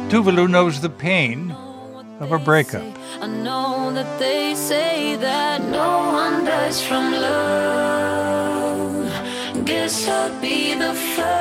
Tuvalu knows the pain of a breakup. I know that they say that no one dies from love. Guess I'll be the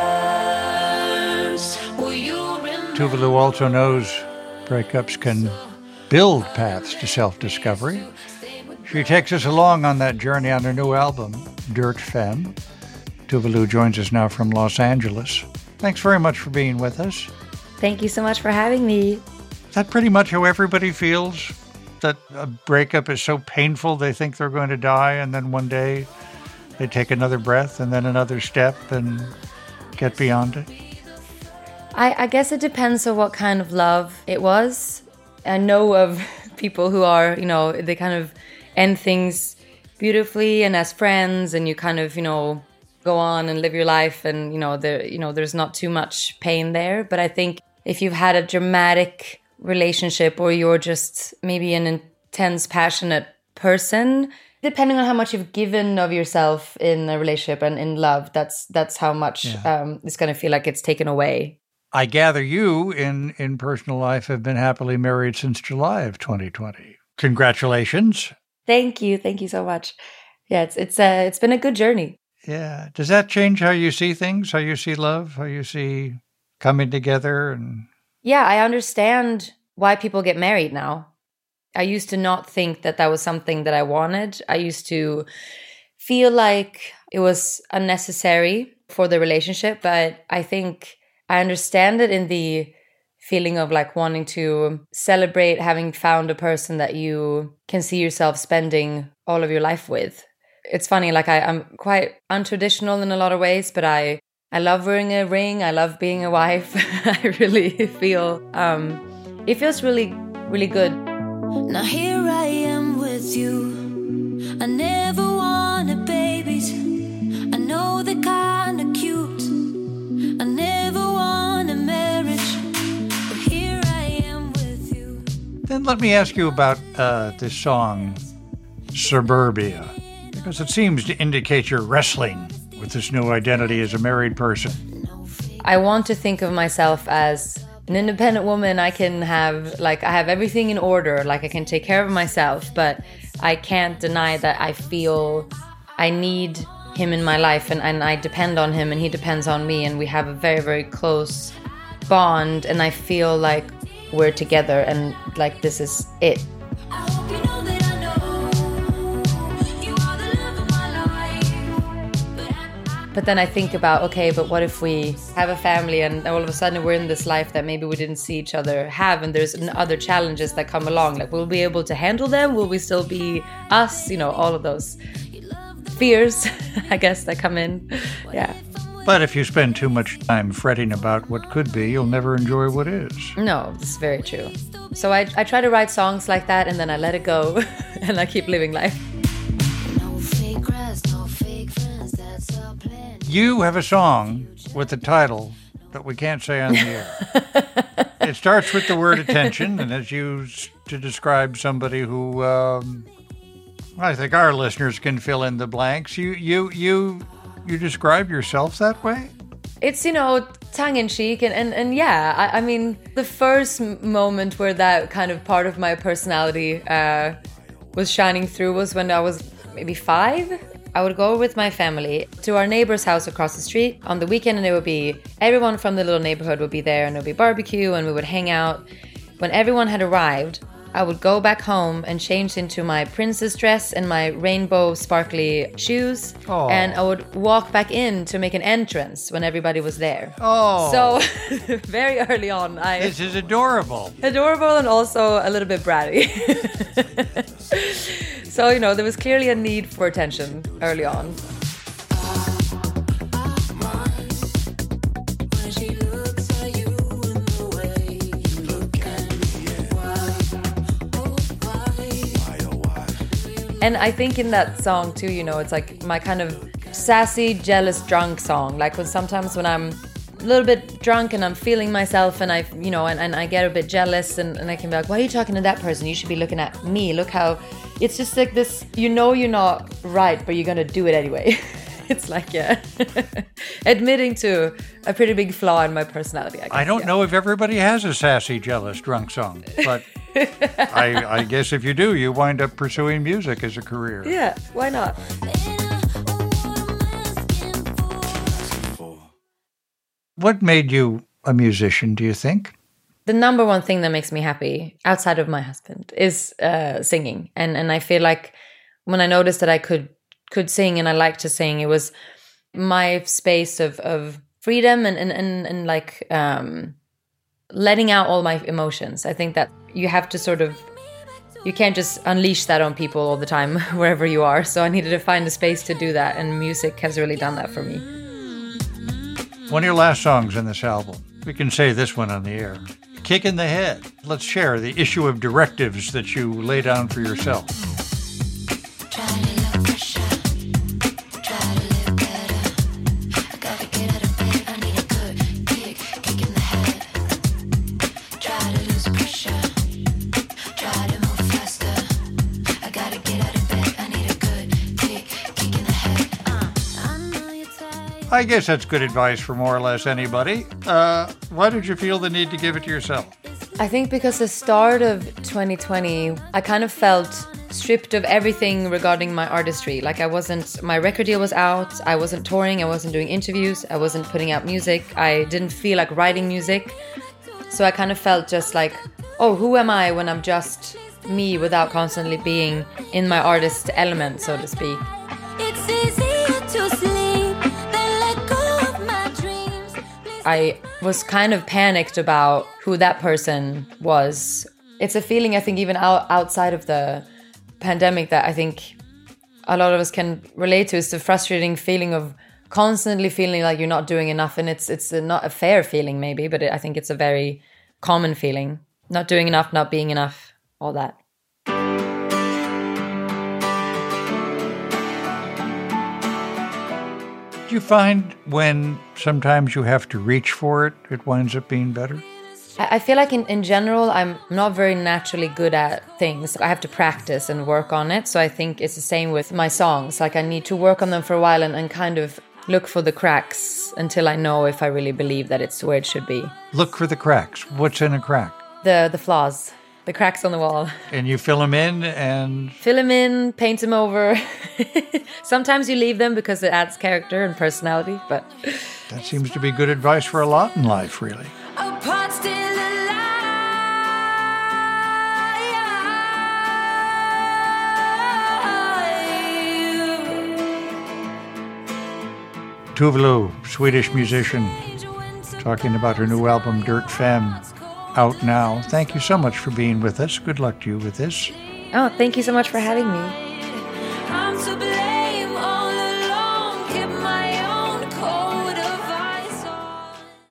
first. Tuvalu also knows breakups can build paths to self-discovery. She takes us along on that journey on her new album, Dirt Femme. Tuvalu joins us now from Los Angeles. Thanks very much for being with us. Thank you so much for having me. Is that pretty much how everybody feels? That a breakup is so painful they think they're going to die, and then one day they take another breath and then another step and get beyond it? I guess it depends on what kind of love it was. I know of people who are, they kind of end things beautifully and as friends, and you kind of, go on and live your life, and, there's not too much pain there. But I think if you've had a dramatic relationship, or you're just maybe an intense, passionate person, depending on how much you've given of yourself in a relationship and in love, that's how much it's going to feel like it's taken away. I gather you, in personal life, have been happily married since July of 2020. Congratulations. Thank you so much. Yeah, it's been a good journey. Yeah. Does that change how you see things, how you see love, how you see coming together? Yeah, I understand why people get married now. I used to not think that was something that I wanted. I used to feel like it was unnecessary for the relationship, but I think I understand it in the feeling of like wanting to celebrate having found a person that you can see yourself spending all of your life with. It's funny, like I'm quite untraditional in a lot of ways, but I love wearing a ring. I love being a wife. I really feel, it feels really, really good. Now here I am with you. I never wanted babies. I know they're kind of cute. I never want a marriage, but here I am with you. Then let me ask you about this song, Suburbia, because it seems to indicate you're wrestling with this new identity as a married person. I want to think of myself as an independent woman. I have everything in order, like I can take care of myself, but I can't deny that I feel I need him in my life, and I depend on him and he depends on me, and we have a very, very close bond, and I feel like we're together and like this is it. But then I think about, okay, but what if we have a family and all of a sudden we're in this life that maybe we didn't see each other have, and there's other challenges that come along. Like, will we be able to handle them? Will we still be us? All of those fears, I guess, that come in. Yeah. But if you spend too much time fretting about what could be, you'll never enjoy what is. No, this is very true. So I try to write songs like that, and then I let it go and I keep living life. You have a song with a title that we can't say on the air. It starts with the word attention, and it's used to describe somebody who, I think our listeners can fill in the blanks. You describe yourself that way? It's, tongue-in-cheek, and yeah, I mean, the first moment where that kind of part of my personality was shining through was when I was maybe 5. I would go with my family to our neighbor's house across the street on the weekend, and it would be everyone from the little neighborhood would be there, and it would be barbecue, and we would hang out. When everyone had arrived, I would go back home and change into my princess dress and my rainbow sparkly shoes. Aww. And I would walk back in to make an entrance when everybody was there. Oh. So very early on, This is adorable. Adorable and also a little bit bratty. So, there was clearly a need for attention early on. And I think in that song too, it's like my kind of sassy, jealous, drunk song. Like sometimes when I'm a little bit drunk and I'm feeling myself, and and I get a bit jealous, and I can be like, why are you talking to that person? You should be looking at me. Look how it's just like this, you're not right, but you're gonna do it anyway. It's like, yeah, admitting to a pretty big flaw in my personality, I guess. I don't know if everybody has a sassy, jealous, drunk song, but I guess if you do, you wind up pursuing music as a career. Yeah, why not? What made you a musician, do you think? The number one thing that makes me happy, outside of my husband, is singing. And I feel like when I noticed that I could sing and I liked to sing, it was my space of freedom and like letting out all my emotions. I think that you have to you can't just unleash that on people all the time, wherever you are. So I needed to find a space to do that, and music has really done that for me. One of your last songs in this album, we can say this one on the air, Kick in the Head. Let's share the issue of directives that you lay down for yourself. I guess that's good advice for more or less anybody. Why did you feel the need to give it to yourself? I think because the start of 2020, I kind of felt stripped of everything regarding my artistry. Like my record deal was out, I wasn't touring, I wasn't doing interviews, I wasn't putting out music, I didn't feel like writing music. So I kind of felt just like, oh, who am I when I'm just me without constantly being in my artist element, so to speak. It's easier to sleep than let go of my dreams. I was kind of panicked about who that person was. It's a feeling, I think, even outside of the pandemic that I think a lot of us can relate to. It's the frustrating feeling of constantly feeling like you're not doing enough. And it's not a fair feeling maybe, but I think it's a very common feeling. Not doing enough, not being enough, all that. Do you find when sometimes you have to reach for it, it winds up being better? I feel like in general, I'm not very naturally good at things. I have to practice and work on it. So I think it's the same with my songs. Like I need to work on them for a while and kind of look for the cracks until I know if I really believe that it's where it should be. Look for the cracks. What's in a crack? The flaws, the cracks on the wall. And you fill them in and... Fill them in, paint them over. Sometimes you leave them because it adds character and personality, but... That seems to be good advice for a lot in life, really. Apart still alive. Tove Lo, Swedish musician, talking about her new album, Dirt Femme, out now. Thank you so much for being with us. Good luck to you with this. Oh, thank you so much for having me. I'm so